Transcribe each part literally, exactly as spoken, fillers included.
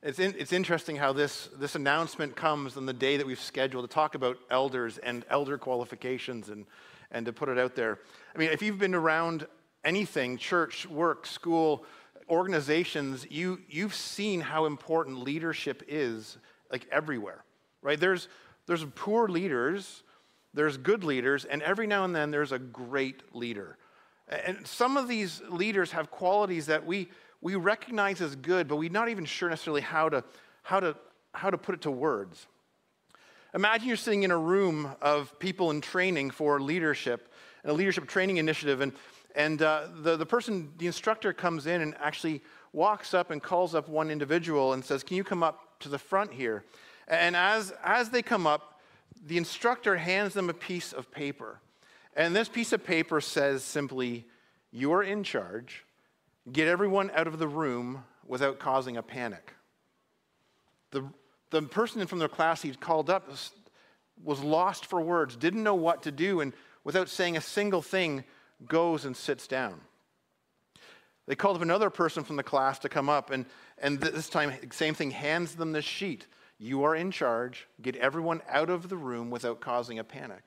It's, in, it's interesting how this, this announcement comes on the day that we've scheduled to talk about elders and elder qualifications and, and to put it out there. I mean, if you've been around anything, church, work, school, organizations, you, you've seen how important leadership is, like everywhere, right? There's, there's poor leaders, there's good leaders, and every now and then there's a great leader. And some of these leaders have qualities that we we recognize as good, but we're not even sure necessarily how to how to how to put it to words. Imagine you're sitting in a room of people in training for leadership, and a leadership training initiative, and and uh, the the person, the instructor, comes in and actually walks up and calls up one individual and says, "Can you come up to the front here?" And as as they come up, the instructor hands them a piece of paper. And this piece of paper says simply, "You're in charge. Get everyone out of the room without causing a panic." The, the person from their class he'd called up was, was lost for words, didn't know what to do, and without saying a single thing, goes and sits down. They called up another person from the class to come up, and, and this time, same thing, hands them this sheet. "You are in charge. Get everyone out of the room without causing a panic."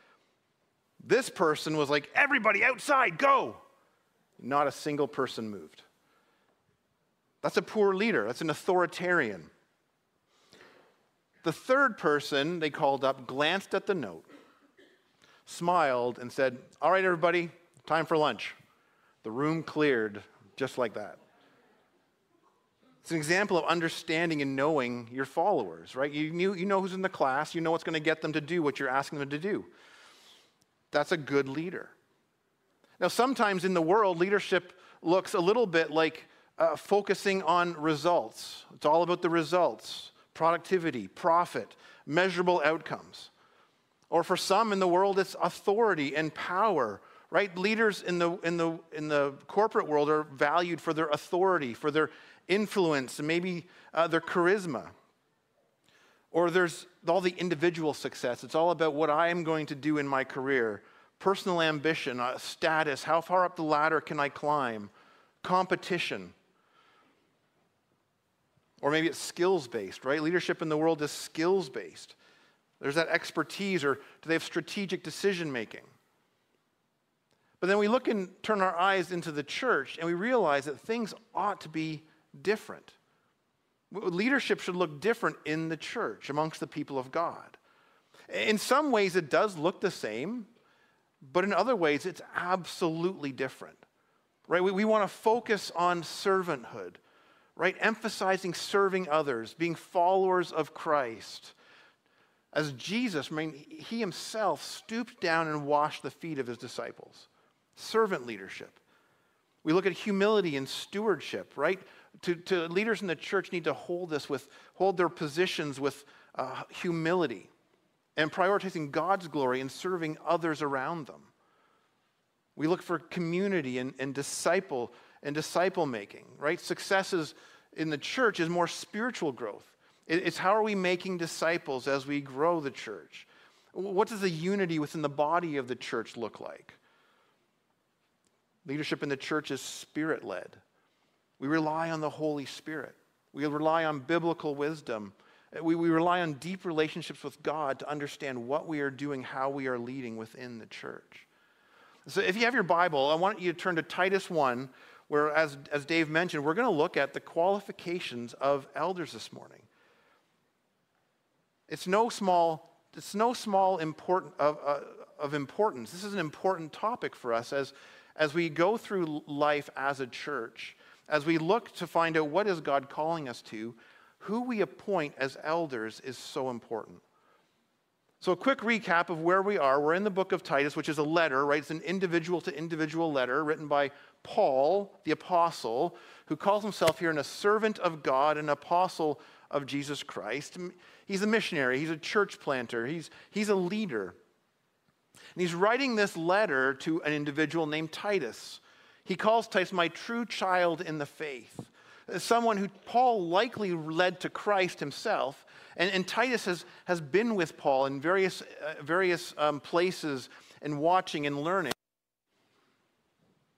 This person was like, "Everybody outside, go!" Not a single person moved. That's a poor leader. That's an authoritarian. The third person they called up glanced at the note, smiled, and said, "All right, everybody, time for lunch." The room cleared just like that. It's an example of understanding and knowing your followers, right? You, knew, you know who's in the class. You know what's going to get them to do what you're asking them to do. That's a good leader. Now, sometimes in the world, leadership looks a little bit like uh, focusing on results. It's all about the results, productivity, profit, measurable outcomes. Or for some in the world, it's authority and power, right? Leaders in the, in the, in the corporate world are valued for their authority, for their influence, and maybe uh, their charisma. Or there's all the individual success. It's all about what I am going to do in my career. Personal ambition, uh, status, how far up the ladder can I climb? Competition. Or maybe it's skills-based, right? Leadership in the world is skills-based. There's that expertise, or do they have strategic decision-making? But then we look and turn our eyes into the church, and we realize that things ought to be different. Leadership should look different in the church, amongst the people of God. In some ways, it does look the same, but in other ways, it's absolutely different, right? We, we want to focus on servanthood, right? Emphasizing serving others, being followers of Christ. As Jesus, I mean, he himself stooped down and washed the feet of his disciples. Servant leadership. We look at humility and stewardship, right? To, to leaders in the church need to hold this with, hold their positions with uh, humility and prioritizing God's glory and serving others around them. We look for community and, and disciple and disciple making, right? Successes in the church is more spiritual growth. It, it's how are we making disciples as we grow the church? What does the unity within the body of the church look like? Leadership in the church is spirit-led. We rely on the Holy Spirit. We rely on biblical wisdom. We, we rely on deep relationships with God to understand what we are doing, how we are leading within the church. So if you have your Bible, I want you to turn to Titus one, where, as, as Dave mentioned, we're going to look at the qualifications of elders this morning. It's no small, it's no small important of, uh, of importance. This is an important topic for us as, as we go through life as a church. As we look to find out what is God calling us to, who we appoint as elders is so important. So a quick recap of where we are. We're in the book of Titus, which is a letter, right? It's an individual to individual letter written by Paul, the apostle, who calls himself here a servant of God, an apostle of Jesus Christ. He's a missionary. He's a church planter. He's, he's a leader. And he's writing this letter to an individual named Titus. He calls Titus my true child in the faith, someone who Paul likely led to Christ himself. And, and Titus has, has been with Paul in various, uh, various um, places and watching and learning.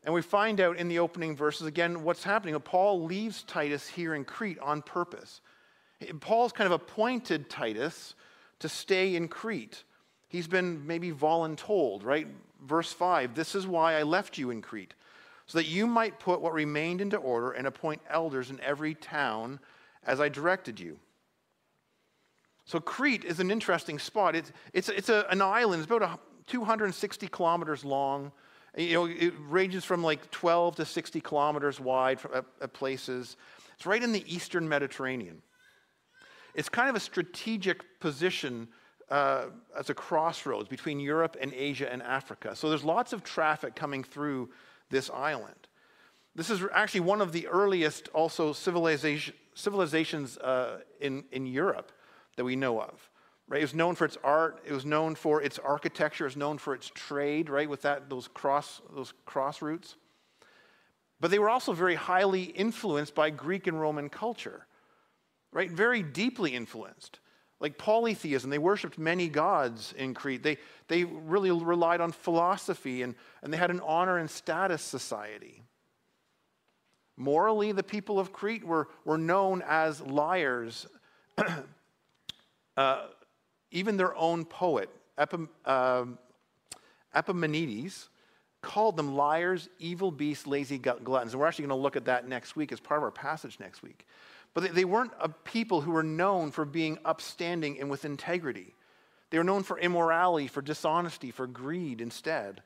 And we find out in the opening verses, again, what's happening. Paul leaves Titus here in Crete on purpose. Paul's kind of appointed Titus to stay in Crete. He's been maybe voluntold, right? Verse five, this is why I left you in Crete, so that you might put what remained into order and appoint elders in every town as I directed you. So Crete is an interesting spot. It's, it's, it's a, an island. It's about a, two hundred sixty kilometers long. You know, it ranges from like twelve to sixty kilometers wide at, at places. It's right in the eastern Mediterranean. It's kind of a strategic position uh, as a crossroads between Europe and Asia and Africa. So there's lots of traffic coming through this island. This is actually one of the earliest also civilization, civilizations uh, in, in Europe that we know of. Right? It was known for its art. It was known for its architecture. It was known for its trade, right, with that those cross those cross routes. But they were also very highly influenced by Greek and Roman culture. Right? Very deeply influenced. Like polytheism, they worshipped many gods in Crete. They, they really relied on philosophy, and, and they had an honor and status society. Morally, the people of Crete were, were known as liars. uh, even their own poet, Epim, uh, Epimenides, called them liars, evil beasts, lazy gluttons. And we're actually going to look at that next week as part of our passage next week. But they weren't a people who were known for being upstanding and with integrity. They were known for immorality, for dishonesty, for greed instead.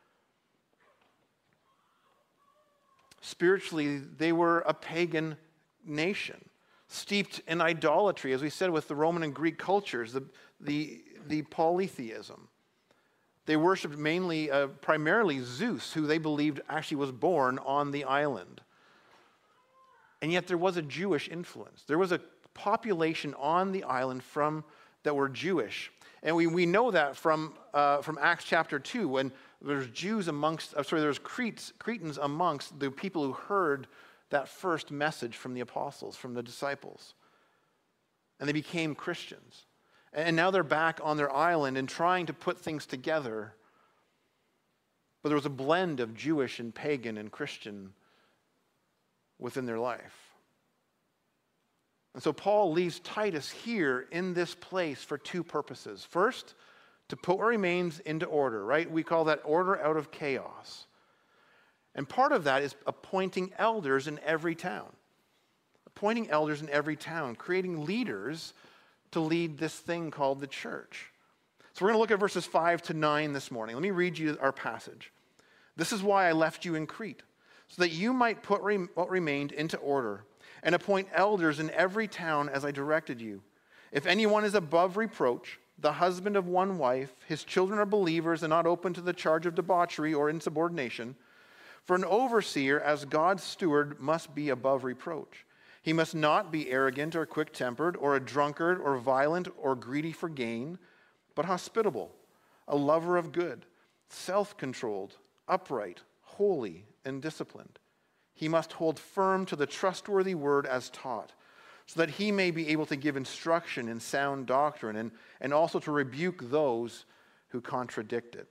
Spiritually, they were a pagan nation, steeped in idolatry, as we said with the Roman and Greek cultures, the, the, the polytheism. They worshipped mainly, uh, primarily Zeus, who they believed actually was born on the island. And yet there was a Jewish influence. There was a population on the island from that were Jewish. And we, we know that from, uh, from Acts chapter two, when there's Jews amongst, uh, sorry, there's Cretes, Cretans amongst the people who heard that first message from the apostles, from the disciples. And they became Christians. And now they're back on their island and trying to put things together. But there was a blend of Jewish and pagan and Christian within their life. And so Paul leaves Titus here in this place for two purposes. First, to put what remains into order, right? We call that order out of chaos. And part of that is appointing elders in every town. Appointing elders in every town, creating leaders to lead this thing called the church. So we're going to look at verses five to nine this morning. Let me read you our passage. This is why I left you in Crete, so that you might put re- what remained into order and appoint elders in every town as I directed you. If anyone is above reproach, the husband of one wife, his children are believers and not open to the charge of debauchery or insubordination. For an overseer, as God's steward, must be above reproach. He must not be arrogant or quick-tempered or a drunkard or violent or greedy for gain, but hospitable, a lover of good, self-controlled, upright, holy, and disciplined. He must hold firm to the trustworthy word as taught, so that he may be able to give instruction in sound doctrine and, and also to rebuke those who contradict it.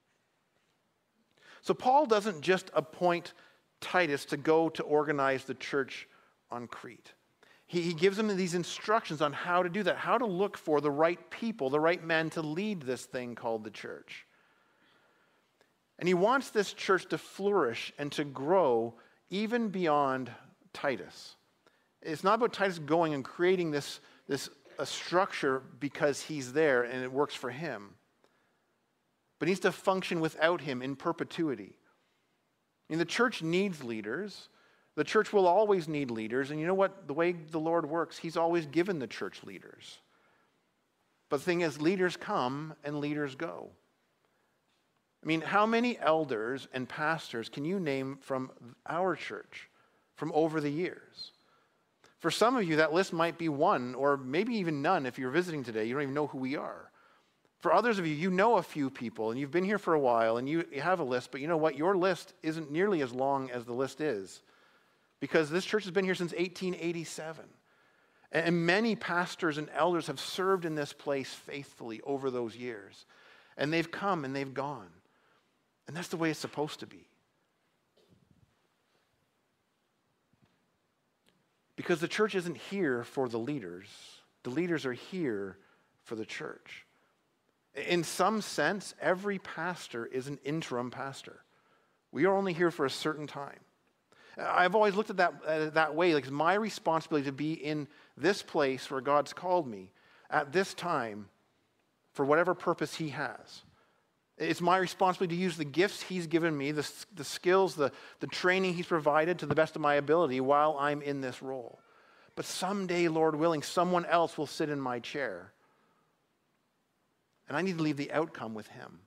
So Paul doesn't just appoint Titus to go to organize the church on Crete. He, he gives them these instructions on how to do that, how to look for the right people, the right men to lead this thing called the church. And he wants this church to flourish and to grow even beyond Titus. It's not about Titus going and creating this, this a structure because he's there and it works for him, but needs to function without him in perpetuity. I mean, the church needs leaders. The church will always need leaders. And you know what? The way the Lord works, he's always given the church leaders. But the thing is, leaders come and leaders go. I mean, how many elders and pastors can you name from our church from over the years? For some of you, that list might be one or maybe even none if you're visiting today. You don't even know who we are. For others of you, you know a few people and you've been here for a while and you, you have a list, but you know what? Your list isn't nearly as long as the list is because this church has been here since eighteen eighty-seven. And many pastors and elders have served in this place faithfully over those years. And they've come and they've gone. And that's the way it's supposed to be. Because the church isn't here for the leaders. The leaders are here for the church. In some sense, every pastor is an interim pastor. We are only here for a certain time. I've always looked at that uh, that way. Like, it's my responsibility to be in this place where God's called me at this time for whatever purpose he has. It's my responsibility to use the gifts he's given me, the, the skills, the, the training he's provided to the best of my ability while I'm in this role. But someday, Lord willing, someone else will sit in my chair. And I need to leave the outcome with him.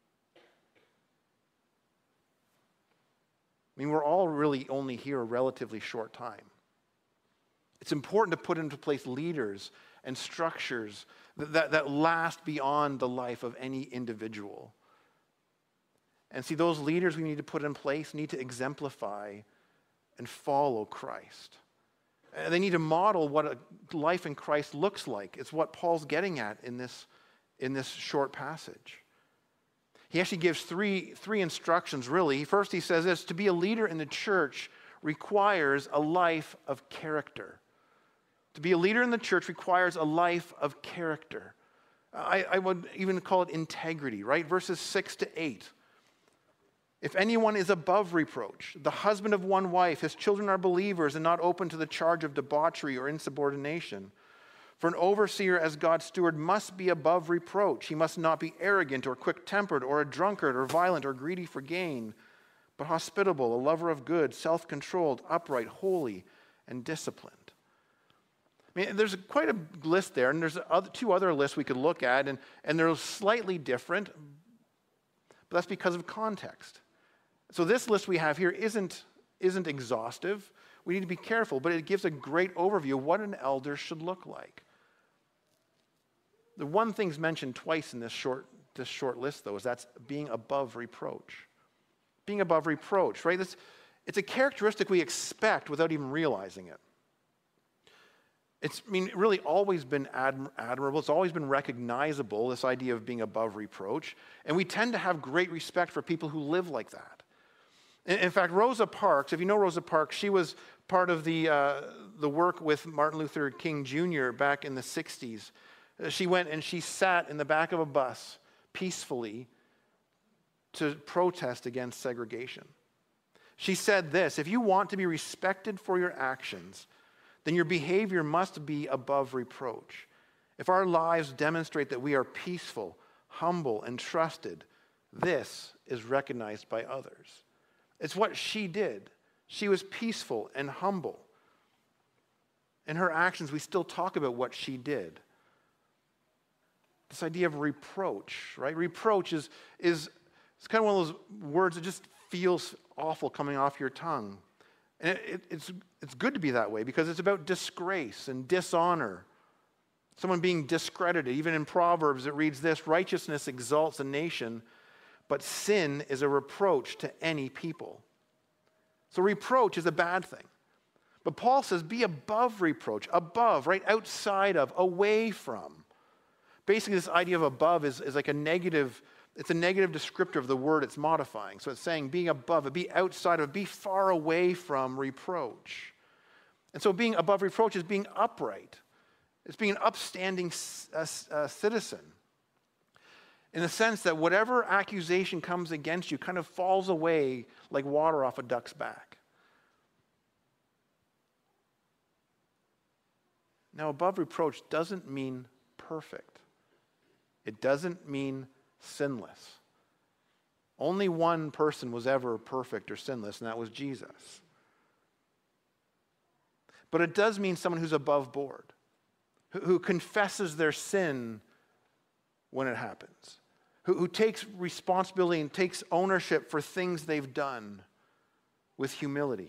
I mean, we're all really only here a relatively short time. It's important to put into place leaders and structures that, that, that last beyond the life of any individual. And see, those leaders we need to put in place need to exemplify and follow Christ. And they need to model what a life in Christ looks like. It's what Paul's getting at in this, in this short passage. He actually gives three, three instructions, really. First, he says this: to be a leader in the church requires a life of character. To be a leader in the church requires a life of character. I, I would even call it integrity, right? Verses six to eight. If anyone is above reproach, the husband of one wife, his children are believers and not open to the charge of debauchery or insubordination. For an overseer as God's steward must be above reproach. He must not be arrogant or quick-tempered or a drunkard or violent or greedy for gain, but hospitable, a lover of good, self-controlled, upright, holy, and disciplined. I mean, there's quite a list there, and there's other, two other lists we could look at, and, and they're slightly different, but that's because of context. So this list we have here isn't, isn't exhaustive. We need to be careful, but it gives a great overview of what an elder should look like. The one thing's mentioned twice in this short, this short list, though, is that's being above reproach. Being above reproach, right? This, it's a characteristic we expect without even realizing it. It's, I mean, really always been adm- admirable. It's always been recognizable, this idea of being above reproach. And we tend to have great respect for people who live like that. In, in fact, Rosa Parks, if you know Rosa Parks, she was part of the, uh, the work with Martin Luther King Junior back in the sixties. She went and she sat in the back of a bus peacefully to protest against segregation. She said this: if you want to be respected for your actions, then your behavior must be above reproach. If our lives demonstrate that we are peaceful, humble, and trusted, this is recognized by others. It's what she did. She was peaceful and humble. In her actions, we still talk about what she did. This idea of reproach, right? Reproach is, is it's kind of one of those words that just feels awful coming off your tongue. And it, it, it's, it's good to be that way because it's about disgrace and dishonor. Someone being discredited. Even in Proverbs, it reads this: righteousness exalts a nation, but sin is a reproach to any people. So reproach is a bad thing. But Paul says be above reproach, above, right, outside of, away from. Basically, this idea of above is, is like a negative, it's a negative descriptor of the word it's modifying. So it's saying being above it, be outside of it, be far away from reproach. And so being above reproach is being upright. It's being an upstanding uh, uh, citizen. In the sense that whatever accusation comes against you kind of falls away like water off a duck's back. Now, above reproach doesn't mean perfect. It doesn't mean sinless. Only one person was ever perfect or sinless, and that was Jesus. But it does mean someone who's above board, who, who confesses their sin when it happens, who, who takes responsibility and takes ownership for things they've done with humility.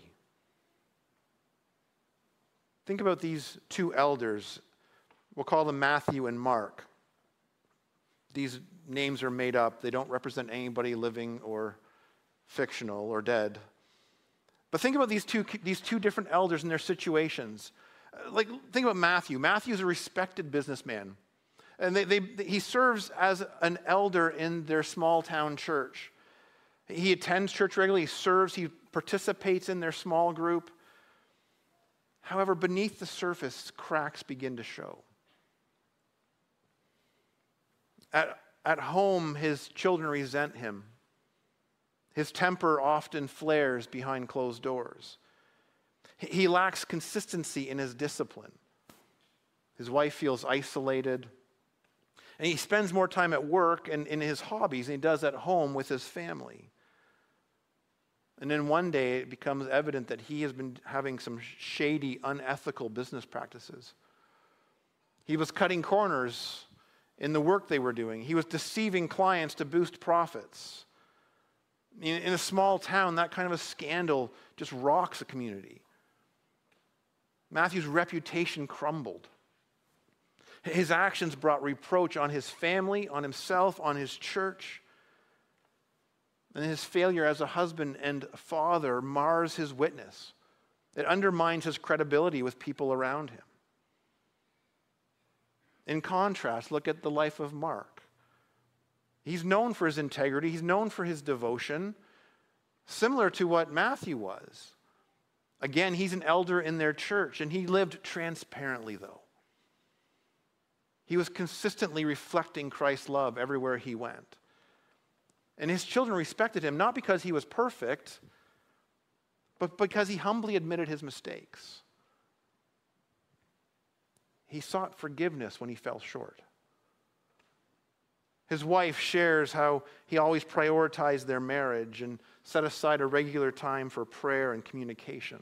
Think about these two elders. We'll call them Matthew and Mark. These names are made up. They don't represent anybody living or fictional or dead. But think about these two, these two different elders and their situations. Like, think about Matthew. Matthew's a respected businessman. And they, they, he serves as an elder in their small town church. He attends church regularly. He serves. He participates in their small group. However, beneath the surface, cracks begin to show. At, at home, his children resent him. His temper often flares behind closed doors. He lacks consistency in his discipline. His wife feels isolated. And he spends more time at work and in his hobbies than he does at home with his family. And then one day it becomes evident that he has been having some shady, unethical business practices. He was cutting corners in the work they were doing. He was deceiving clients to boost profits. In, in a small town, that kind of a scandal just rocks a community. Matthew's reputation crumbled. His actions brought reproach on his family, on himself, on his church. And his failure as a husband and father mars his witness. It undermines his credibility with people around him. In contrast, look at the life of Mark. He's known for his integrity. He's known for his devotion, similar to what Matthew was. Again, he's an elder in their church, and he lived transparently, though. He was consistently reflecting Christ's love everywhere he went. And his children respected him, not because he was perfect, but because he humbly admitted his mistakes. He sought forgiveness when he fell short. His wife shares how he always prioritized their marriage and set aside a regular time for prayer and communication.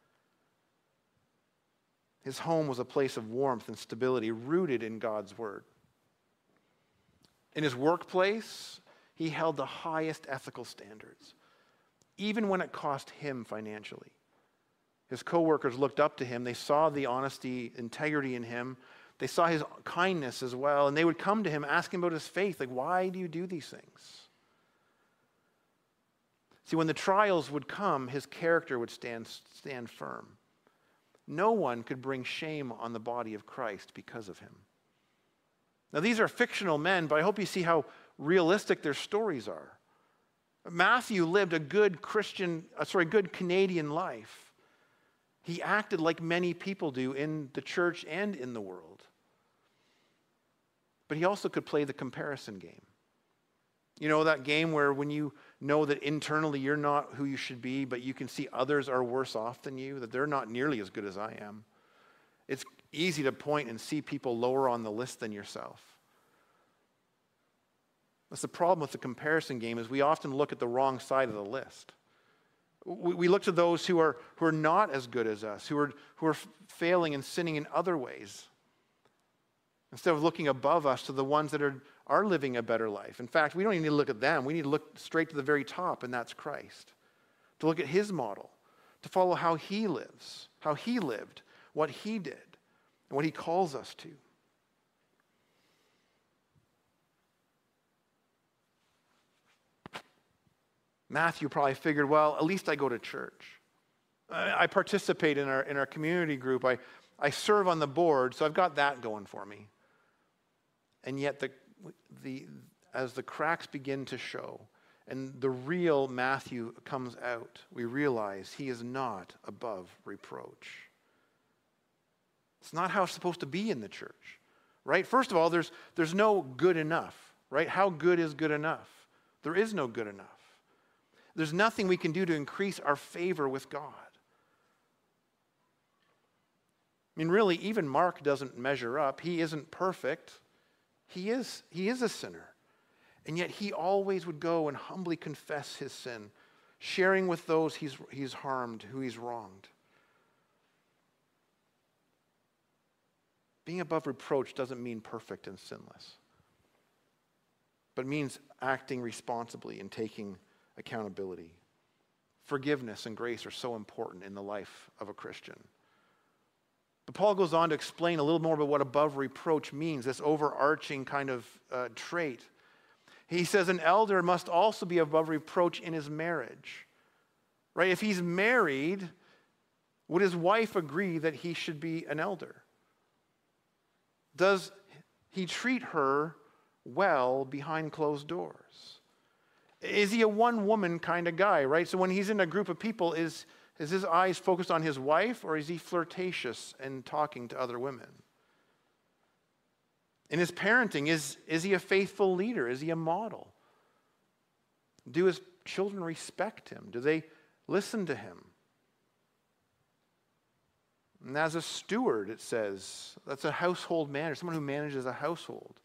His home was a place of warmth and stability rooted in God's word. In his workplace, he held the highest ethical standards, even when it cost him financially. His co-workers looked up to him. They saw the honesty, integrity in him. They saw his kindness as well, and they would come to him asking about his faith, like, why do you do these things? See, when the trials would come, his character would stand, stand firm. No one could bring shame on the body of Christ because of him. Now, these are fictional men, but I hope you see how realistic their stories are. Matthew lived a good Christian, uh, sorry, good Canadian life. He acted like many people do in the church and in the world. But he also could play the comparison game. You know, that game where when you know that internally you're not who you should be, but you can see others are worse off than you, that they're not nearly as good as I am. It's easy to point and see people lower on the list than yourself. That's the problem with the comparison game, is we often look at the wrong side of the list. We, we look to those who are, who are not as good as us, who are, who are failing and sinning in other ways, instead of looking above us to the ones that are, are living a better life. In fact, we don't even need to look at them. We need to look straight to the very top, and that's Christ. To look at his model, to follow how he lives, how he lived, what he did, and what he calls us to. Matthew probably figured, well, at least I go to church. I, I participate in our, in our community group. I, I serve on the board, so I've got that going for me. And yet, the, the, as the cracks begin to show and the real Matthew comes out, we realize he is not above reproach. It's not how it's supposed to be in the church, right? First of all, there's, there's no good enough, right? How good is good enough? There is no good enough. There's nothing we can do to increase our favor with God. I mean, really, even Mark doesn't measure up. He isn't perfect. He is, he is a sinner. And yet he always would go and humbly confess his sin, sharing with those he's, he's harmed, who he's wronged. Being above reproach doesn't mean perfect and sinless, but means acting responsibly and taking accountability. Forgiveness and grace are so important in the life of a Christian. But Paul goes on to explain a little more about what above reproach means, this overarching kind of uh, trait. He says an elder must also be above reproach in his marriage. Right? If he's married, would his wife agree that he should be an elder? Does he treat her well behind closed doors? Is he a one-woman kind of guy, right? So when he's in a group of people, is, Is his eyes focused on his wife, or is he flirtatious and talking to other women? In his parenting, is, is he a faithful leader? Is he a model? Do his children respect him? Do they listen to him? And as a steward, it says, that's a household manager, someone who manages a household.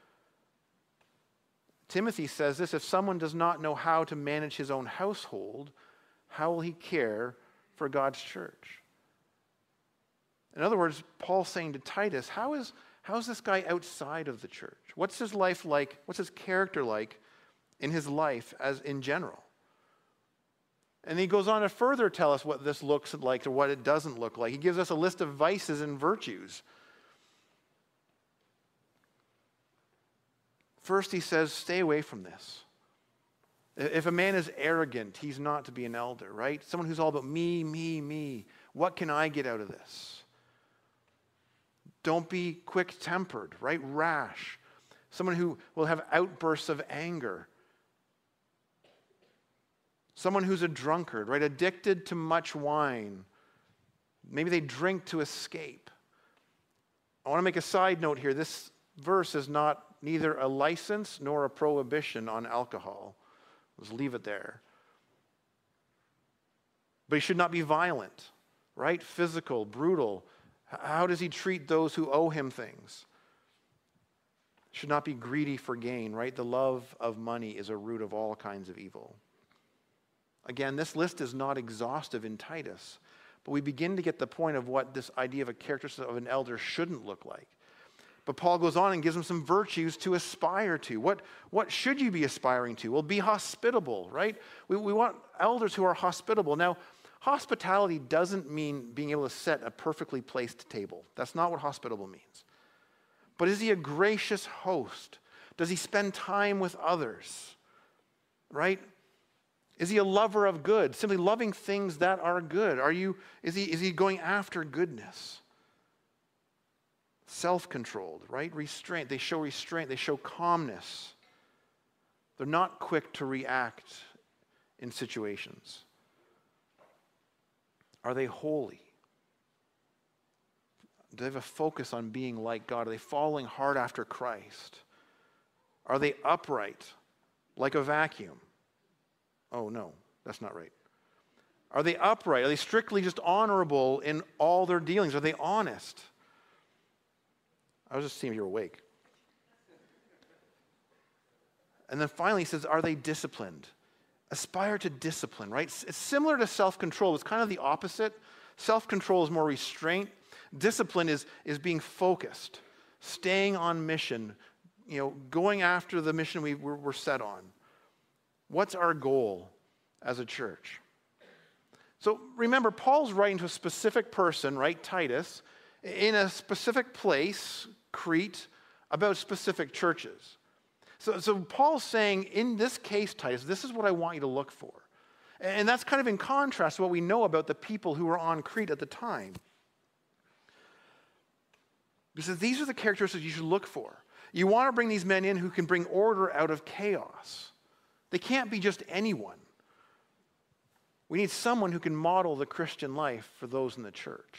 Timothy says this, if someone does not know how to manage his own household, how will he care for God's church? In other words, Paul's saying to Titus, how is, how is this guy outside of the church? What's his life like? What's his character like in his life as in general? And he goes on to further tell us what this looks like or what it doesn't look like. He gives us a list of vices and virtues. First, he says, stay away from this. If a man is arrogant, he's not to be an elder, right? Someone who's all about me, me, me. What can I get out of this? Don't be quick-tempered, right? Rash. Someone who will have outbursts of anger. Someone who's a drunkard, right? Addicted to much wine. Maybe they drink to escape. I want to make a side note here. This verse is not neither a license nor a prohibition on alcohol. Let's leave it there. But he should not be violent, right? Physical, brutal. How does he treat those who owe him things? Should not be greedy for gain, right? The love of money is a root of all kinds of evil. Again, this list is not exhaustive in Titus, but we begin to get the point of what this idea of a characteristic of an elder shouldn't look like. But Paul goes on and gives them some virtues to aspire to. What, what should you be aspiring to? Well, be hospitable, right? We, we want elders who are hospitable. Now, hospitality doesn't mean being able to set a perfectly placed table. That's not what hospitable means. But is he a gracious host? Does he spend time with others? Right? Is he a lover of good? Simply loving things that are good. Are you, is he, is he going after goodness? Self-controlled, right? Restraint. They show restraint. They show calmness. They're not quick to react in situations. Are they holy? Do they have a focus on being like God? Are they following hard after Christ? Are they upright, like a vacuum? Oh, no, that's not right. Are they upright? Are they strictly just honorable in all their dealings? Are they honest? I was just seeing if you were awake. And then finally he says, are they disciplined? Aspire to discipline, right? It's similar to self-control. It's kind of the opposite. Self-control is more restraint. Discipline is, is being focused, staying on mission, you know, going after the mission we, we're, we're set on. What's our goal as a church? So remember, Paul's writing to a specific person, right, Titus, in a specific place, Crete, about specific churches. So, so Paul's saying, in this case, Titus, this is what I want you to look for. And that's kind of in contrast to what we know about the people who were on Crete at the time. He says, these are the characteristics you should look for. You want to bring these men in who can bring order out of chaos. They can't be just anyone. We need someone who can model the Christian life for those in the church.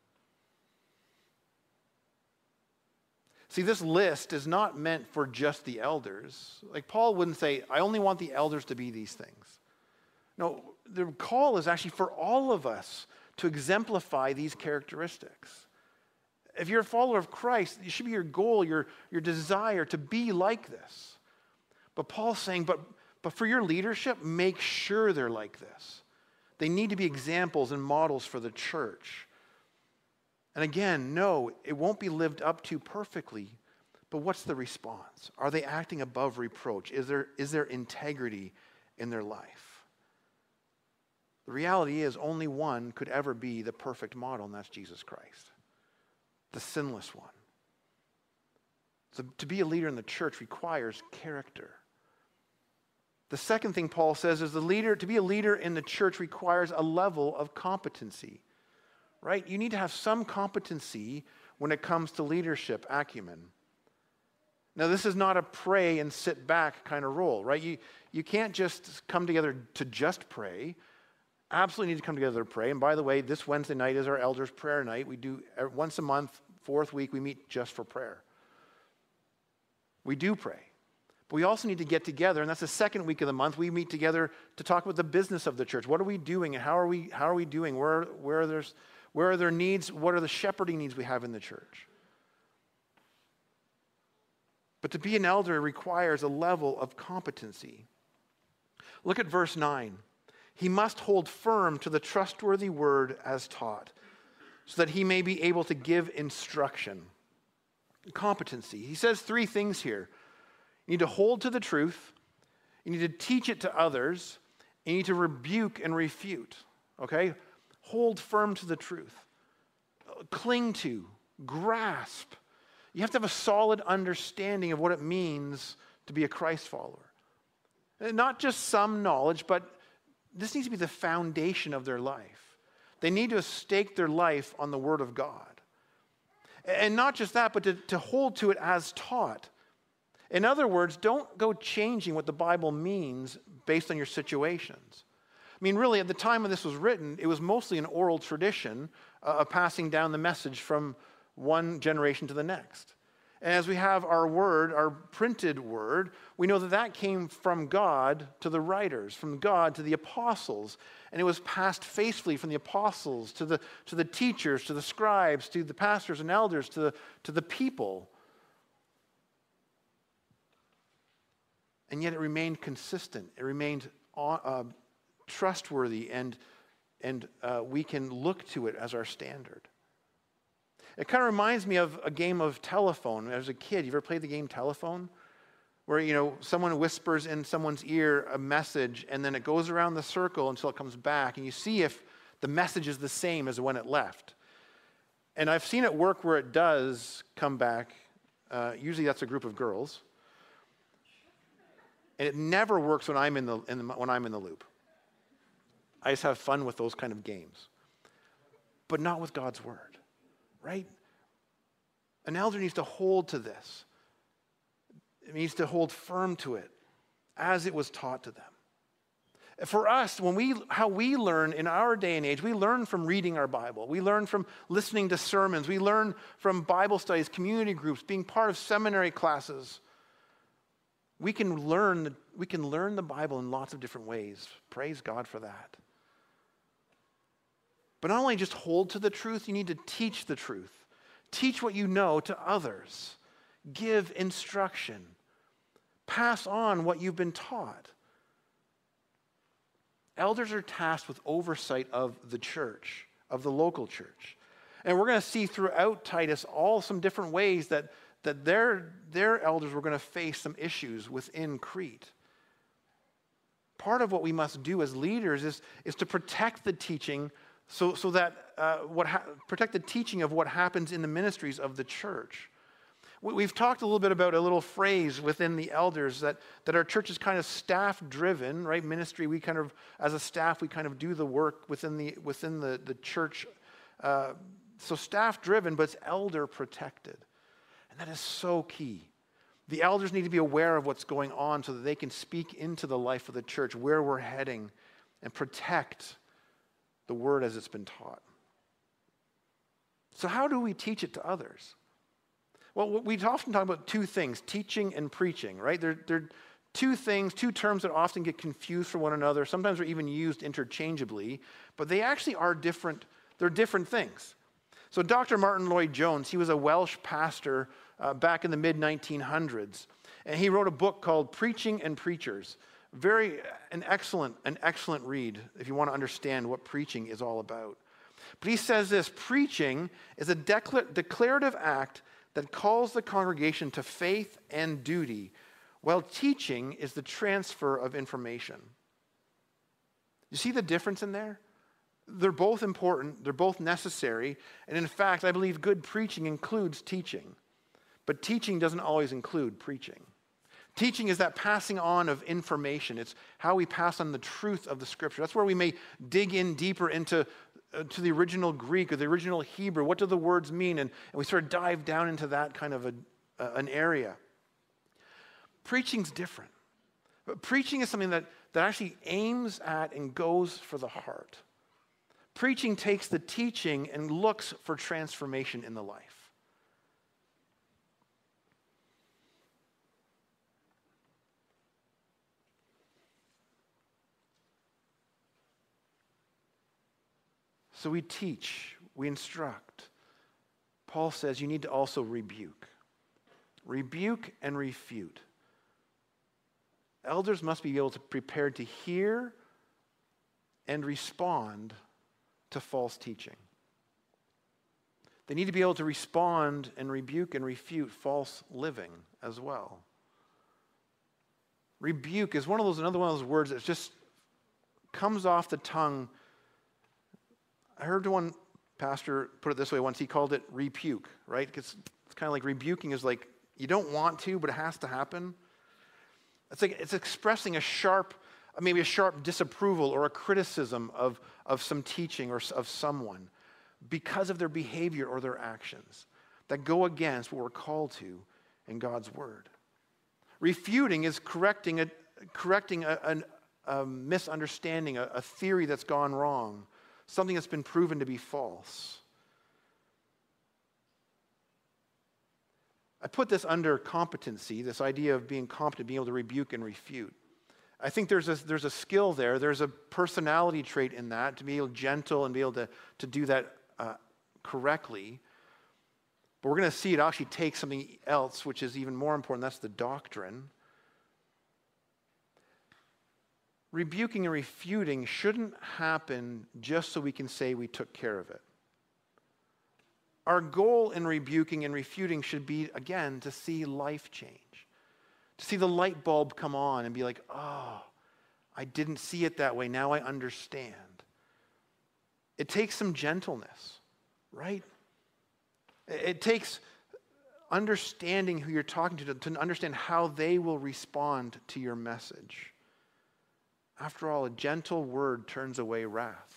See, this list is not meant for just the elders. Like Paul wouldn't say, I only want the elders to be these things. No, the call is actually for all of us to exemplify these characteristics. If you're a follower of Christ, it should be your goal, your, your desire to be like this. But Paul's saying, but, but for your leadership, make sure they're like this. They need to be examples and models for the church. And again, no, it won't be lived up to perfectly, but what's the response? Are they acting above reproach? Is there, is there integrity in their life? The reality is only one could ever be the perfect model, and that's Jesus Christ, the sinless one. So to be a leader in the church requires character. The second thing Paul says is the leader, to be a leader in the church requires a level of competency. Right? You need to have some competency when it comes to leadership acumen. Now, this is not a pray and sit back kind of role, right? You, you can't just come together to just pray. absolutely need to come together to pray. And by the way, this Wednesday night is our elders' prayer night. We do once a month, fourth week, we meet just for prayer. We do pray. But we also need to get together, and that's the second week of the month. We meet together to talk about the business of the church. What are we doing, and how are we how are we doing? Where where are there's where are there needs? What are the shepherding needs we have in the church? But to be an elder requires a level of competency. Look at verse nine. He must hold firm to the trustworthy word as taught, so that he may be able to give instruction. Competency. He says three things here. You need to hold to the truth, you need to teach it to others, and you need to rebuke and refute. Okay? Hold firm to the truth. Cling to, grasp. You have to have a solid understanding of what it means to be a Christ follower. And not just some knowledge, but this needs to be the foundation of their life. They need to stake their life on the Word of God. And not just that, but to, to hold to it as taught. In other words, don't go changing what the Bible means based on your situations. I mean, really, at the time when this was written, it was mostly an oral tradition uh, of passing down the message from one generation to the next. And as we have our word, our printed word, we know that that came from God to the writers, from God to the apostles. And it was passed faithfully from the apostles to the, to the teachers, to the scribes, to the pastors and elders, to the, to the people. And yet it remained consistent. It remained uh, trustworthy, and, and uh, we can look to it as our standard. It kind of reminds me of a game of telephone. As a kid, you ever played the game telephone? Where, you know, someone whispers in someone's ear a message, and then it goes around the circle until it comes back, and you see if the message is the same as when it left. And I've seen it work where it does come back. Uh, usually that's a group of girls. And it never works when I'm in the, in the when I'm in the loop. I just have fun with those kind of games. But not with God's word, right? An elder needs to hold to this. It needs to hold firm to it as it was taught to them. For us, when we how we learn in our day and age, we learn from reading our Bible. We learn from listening to sermons. We learn from Bible studies, community groups, being part of seminary classes. We can learn, we can learn the Bible in lots of different ways. Praise God for that. But not only just hold to the truth, you need to teach the truth. Teach what you know to others. Give instruction. Pass on what you've been taught. Elders are tasked with oversight of the church, of the local church. And we're going to see throughout Titus all some different ways that that their, their elders were going to face some issues within Crete. Part of what we must do as leaders is, is to protect the teaching so, so that uh, what ha- protect the teaching of what happens in the ministries of the church. We, we've talked a little bit about a little phrase within the elders that, that our church is kind of staff-driven, right? Ministry, we kind of, as a staff, we kind of do the work within the, within the, the church. Uh, so staff-driven, but it's elder-protected. That is so key. The elders need to be aware of what's going on so that they can speak into the life of the church, where we're heading, and protect the word as it's been taught. So how do we teach it to others? Well, we often talk about two things, teaching and preaching, right? They're, they're two things, two terms that often get confused for one another. Sometimes they're even used interchangeably, but they actually are different. They're different things. So Doctor Martin Lloyd-Jones, he was a Welsh pastor uh, back in the mid nineteen hundreds, and he wrote a book called Preaching and Preachers. Very, an excellent, an excellent read if you want to understand what preaching is all about. But he says this: preaching is a decla- declarative act that calls the congregation to faith and duty, while teaching is the transfer of information. You see the difference in there? They're both important, they're both necessary, and in fact, I believe good preaching includes teaching. But teaching doesn't always include preaching. Teaching is that passing on of information. It's how we pass on the truth of the Scripture. That's where we may dig in deeper into uh, to the original Greek or the original Hebrew. What do the words mean? And, and we sort of dive down into that kind of a, uh, an area. Preaching's different. But preaching is something that, that actually aims at and goes for the heart. Preaching takes the teaching and looks for transformation in the life. So we teach, we instruct. Paul says you need to also rebuke. Rebuke and refute. Elders must be able to prepare to hear and respond to false teaching. They need to be able to respond and rebuke and refute false living as well. Rebuke is one of those, another one of those words that just comes off the tongue. I heard one pastor put it this way once. He called it repuke, right? Because it's kind of like rebuking is like, you don't want to, but it has to happen. It's like it's expressing a sharp, maybe a sharp disapproval or a criticism of, of some teaching or of someone because of their behavior or their actions that go against what we're called to in God's word. Refuting is correcting a, correcting a, a, a misunderstanding, a, a theory that's gone wrong, something that's been proven to be false. I put this under competency, this idea of being competent, being able to rebuke and refute. I think there's a, there's a skill there. There's a personality trait in that, to be able gentle and be able to, to do that uh, correctly. But we're going to see it actually takes something else, which is even more important. That's the doctrine. Rebuking and refuting shouldn't happen just so we can say we took care of it. Our goal in rebuking and refuting should be, again, to see life change. To see the light bulb come on and be like, oh, I didn't see it that way. Now I understand. It takes some gentleness, right? It takes understanding who you're talking to, to understand how they will respond to your message. After all, a gentle word turns away wrath.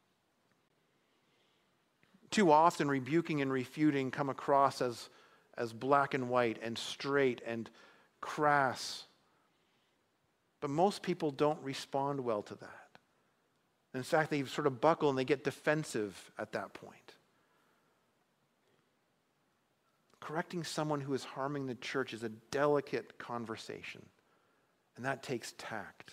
Too often, rebuking and refuting come across as, as black and white and straight and crass. But most people don't respond well to that. In fact, they sort of buckle and they get defensive at that point. Correcting someone who is harming the church is a delicate conversation, and that takes tact.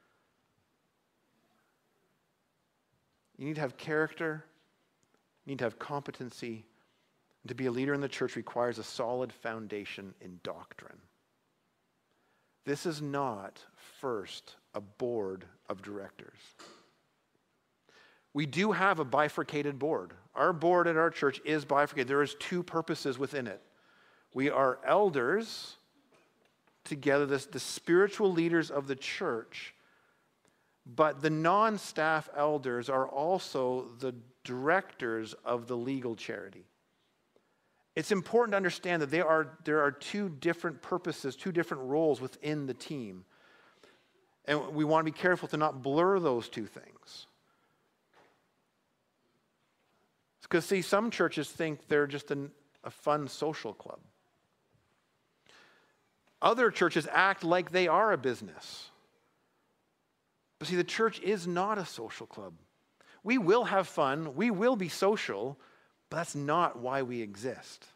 You need to have character. You need to have competency. And to be a leader in the church requires a solid foundation in doctrine. This is not, first, a board of directors. We do have a bifurcated board. Our board at our church is bifurcated. There is two purposes within it. We are elders together, the, the spiritual leaders of the church, but the non-staff elders are also the directors of the legal charity. It's important to understand that there are, there are two different purposes, two different roles within the team. And we want to be careful to not blur those two things. Because, see, some churches think they're just an, a fun social club. Other churches act like they are a business. But see, the church is not a social club. We will have fun, we will be social, but that's not why we exist.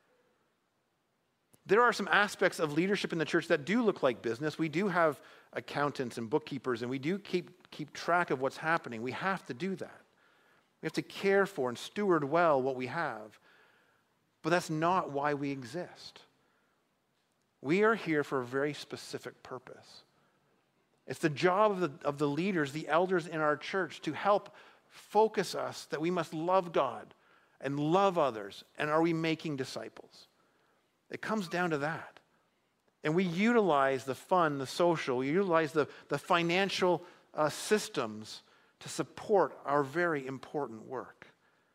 There are some aspects of leadership in the church that do look like business. We do have accountants and bookkeepers, and we do keep, keep track of what's happening. We have to do that. We have to care for and steward well what we have. But that's not why we exist. We are here for a very specific purpose. It's the job of the, of the leaders, the elders in our church, to help focus us that we must love God and love others. And are we making disciples? It comes down to that. And we utilize the fun, the social, we utilize the, the financial uh, systems to support our very important work.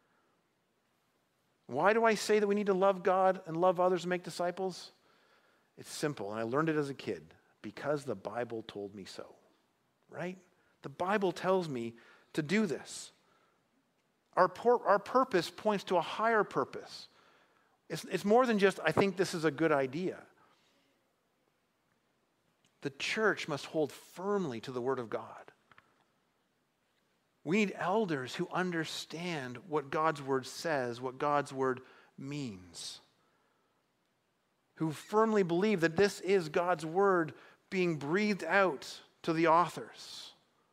Why do I say that we need to love God and love others and make disciples? It's simple, and I learned it as a kid. Because the Bible told me so, right? The Bible tells me to do this. Our, por- our purpose points to a higher purpose. It's, it's more than just, I think this is a good idea. The church must hold firmly to the Word of God. We need elders who understand what God's Word says, what God's Word means, who firmly believe that this is God's Word being breathed out to the authors,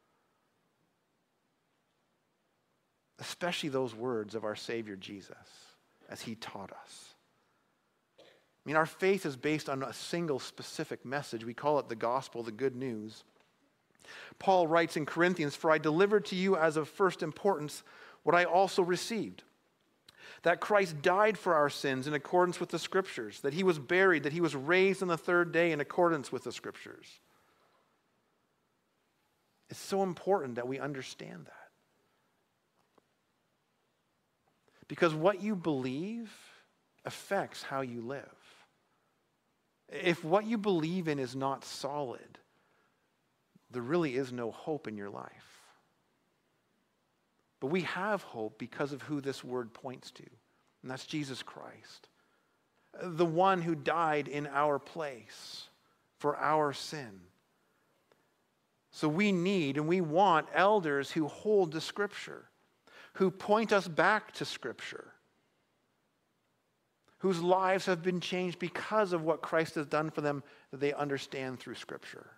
especially those words of our Savior Jesus as he taught us. I mean, our faith is based on a single specific message. We call it the gospel, the good news. Paul writes in Corinthians, "For I delivered to you as of first importance what I also received, that Christ died for our sins in accordance with the Scriptures, that he was buried, that he was raised on the third day in accordance with the Scriptures." It's so important that we understand that. Because what you believe affects how you live. If what you believe in is not solid, there really is no hope in your life. But we have hope because of who this word points to, and that's Jesus Christ, the one who died in our place for our sin. So we need and we want elders who hold to Scripture, who point us back to Scripture, whose lives have been changed because of what Christ has done for them, that they understand through Scripture.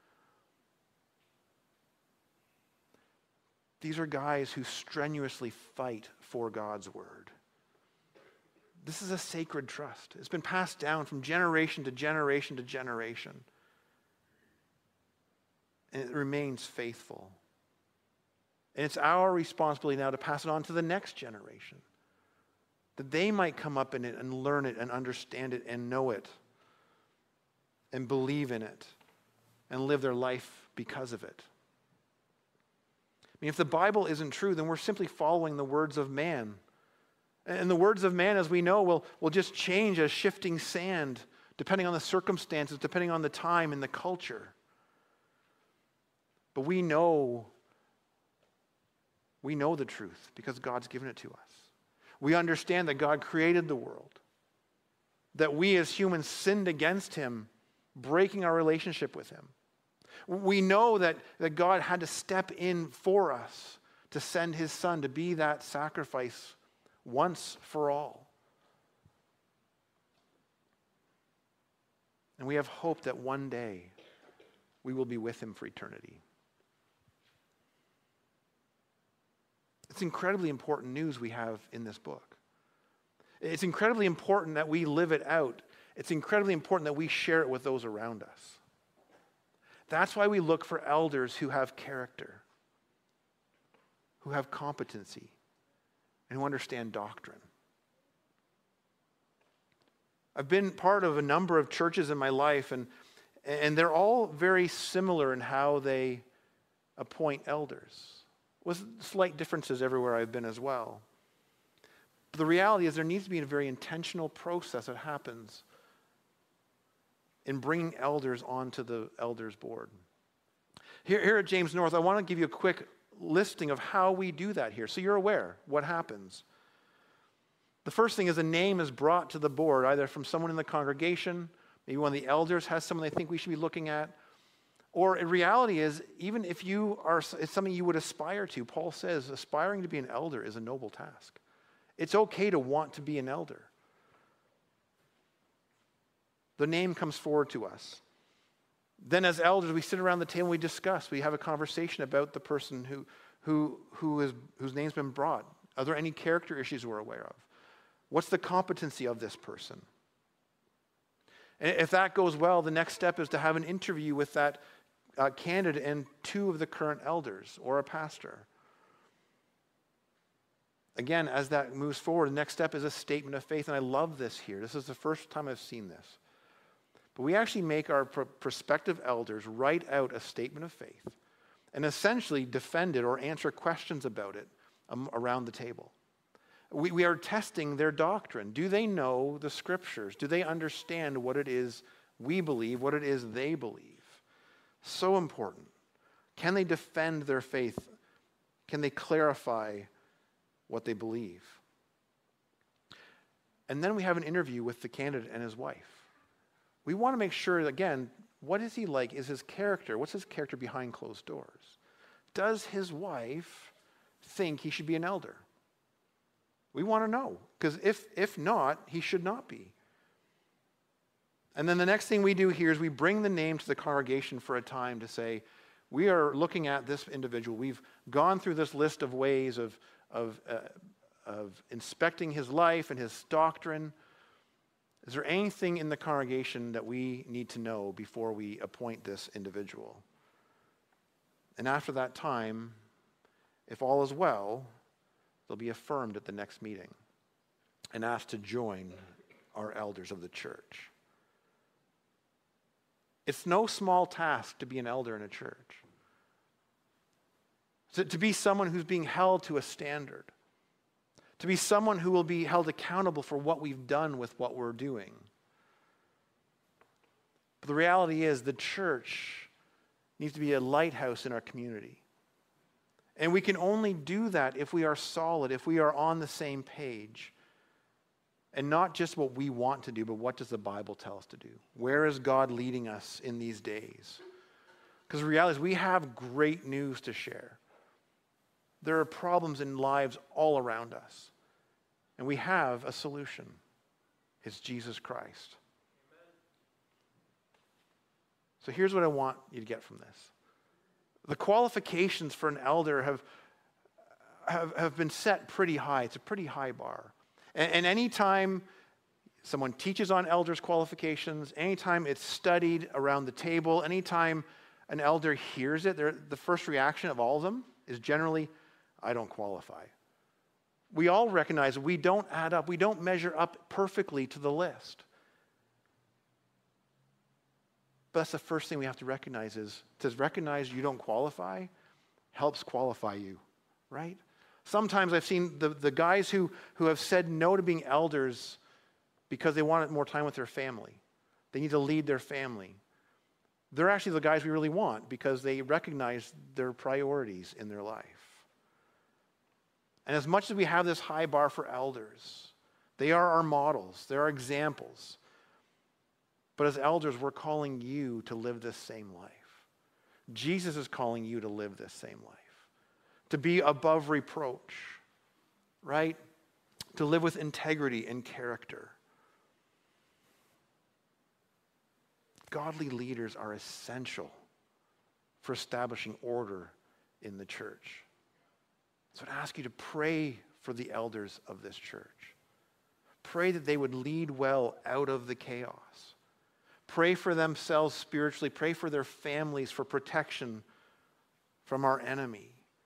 These are guys who strenuously fight for God's Word. This is a sacred trust. It's been passed down from generation to generation to generation. And it remains faithful. And it's our responsibility now to pass it on to the next generation, that they might come up in it and learn it and understand it and know it and believe in it and live their life because of it. I mean, if the Bible isn't true, then we're simply following the words of man. And the words of man, as we know, will, will just change as shifting sand, depending on the circumstances, depending on the time and the culture. But we know, we know the truth because God's given it to us. We understand that God created the world, that we as humans sinned against him, breaking our relationship with him. We know that, that God had to step in for us to send his Son to be that sacrifice once for all. And we have hope that one day we will be with him for eternity. It's incredibly important news we have in this book. It's incredibly important that we live it out. It's incredibly important that we share it with those around us. That's why we look for elders who have character, who have competency, and who understand doctrine. I've been part of a number of churches in my life, and, and they're all very similar in how they appoint elders, with slight differences everywhere I've been as well. But the reality is there needs to be a very intentional process that happens in bringing elders onto the elders board. Here, here at James North, I want to give you a quick listing of how we do that here, so you're aware what happens. The first thing is a name is brought to the board, either from someone in the congregation, maybe one of the elders has someone they think we should be looking at, or in reality is, even if you are, it's something you would aspire to. Paul says aspiring to be an elder is a noble task. It's okay to want to be an elder. The name comes forward to us. Then as elders, we sit around the table and we discuss. We have a conversation about the person who, who, who is, whose name's been brought. Are there any character issues we're aware of? What's the competency of this person? And if that goes well, the next step is to have an interview with that uh, candidate and two of the current elders or a pastor. Again, as that moves forward, the next step is a statement of faith. And I love this here. This is the first time I've seen this. But we actually make our pr- prospective elders write out a statement of faith and essentially defend it or answer questions about it um, around the table. We, we are testing their doctrine. Do they know the Scriptures? Do they understand what it is we believe, what it is they believe? So important. Can they defend their faith? Can they clarify what they believe? And then we have an interview with the candidate and his wife. We want to make sure, again, What is he like? Is his character, what's his character behind closed doors? Does his wife think he should be an elder? We want to know, because if, if not, he should not be. And then the next thing we do here is we bring the name to the congregation for a time to say, we are looking at this individual. We've gone through this list of ways of, of, uh, of inspecting his life and his doctrine. Is there anything in the congregation that we need to know before we appoint this individual? And after that time, if all is well, they'll be affirmed at the next meeting and asked to join our elders of the church. It's no small task to be an elder in a church. To, to be someone who's being held to a standard. To be someone who will be held accountable for what we've done with what we're doing. But the reality is the church needs to be a lighthouse in our community. And we can only do that if we are solid, if we are on the same page. And not just what we want to do, but what does the Bible tell us to do? Where is God leading us in these days? Because the reality is we have great news to share. There are problems in lives all around us. And we have a solution. It's Jesus Christ. So here's what I want you to get from this. The qualifications for an elder have, have, have been set pretty high. It's a pretty high bar. And, and anytime someone teaches on elders' qualifications, anytime it's studied around the table, anytime an elder hears it, the first reaction of all of them is generally, I don't qualify. We all recognize we don't add up, we don't measure up perfectly to the list. But that's the first thing we have to recognize is to recognize you don't qualify helps qualify you, right? Sometimes I've seen the, the guys who, who have said no to being elders because they want more time with their family. They need to lead their family. They're actually the guys we really want because they recognize their priorities in their life. And as much as we have this high bar for elders, they are our models, they're our examples. But as elders, we're calling you to live this same life. Jesus is calling you to live this same life. To be above reproach, right? To live with integrity and character. Godly leaders are essential for establishing order in the church. So I'd ask you to pray for the elders of this church. Pray that they would lead well out of the chaos. Pray for themselves spiritually. Pray for their families for protection from our enemy.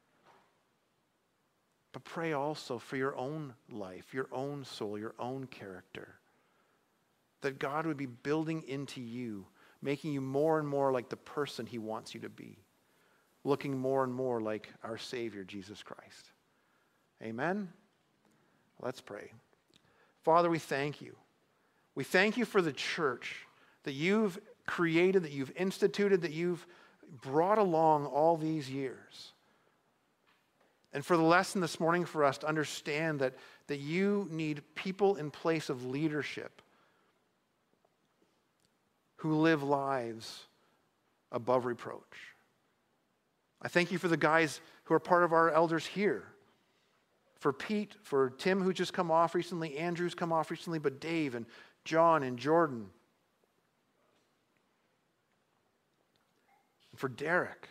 But pray also for your own life, your own soul, your own character. That God would be building into you, making you more and more like the person he wants you to be. Looking more and more like our Savior, Jesus Christ. Amen? Let's pray. Father, we thank you. We thank you for the church that you've created, that you've instituted, that you've brought along all these years. And for the lesson this morning for us to understand that, that you need people in place of leadership who live lives above reproach. I thank you for the guys who are part of our elders here. For Pete, for Tim who's just come off recently, Andrew's come off recently, but Dave and John and Jordan. And for Derek.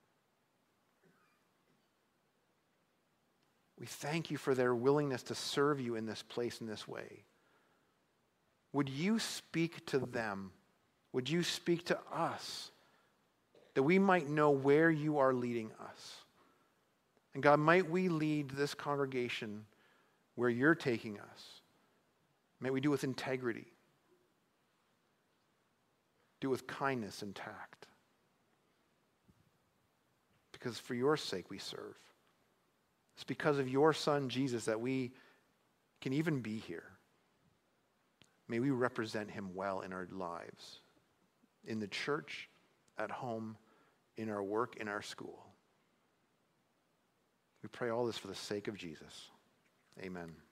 We thank you for their willingness to serve you in this place in this way. Would you speak to them? Would you speak to us? That we might know where you are leading us. And God, might we lead this congregation where you're taking us. May we do it with integrity. Do it with kindness and tact. Because for your sake we serve. It's because of your Son, Jesus, that we can even be here. May we represent him well in our lives, in the church, at home, in our work, in our school. We pray all this for the sake of Jesus. Amen.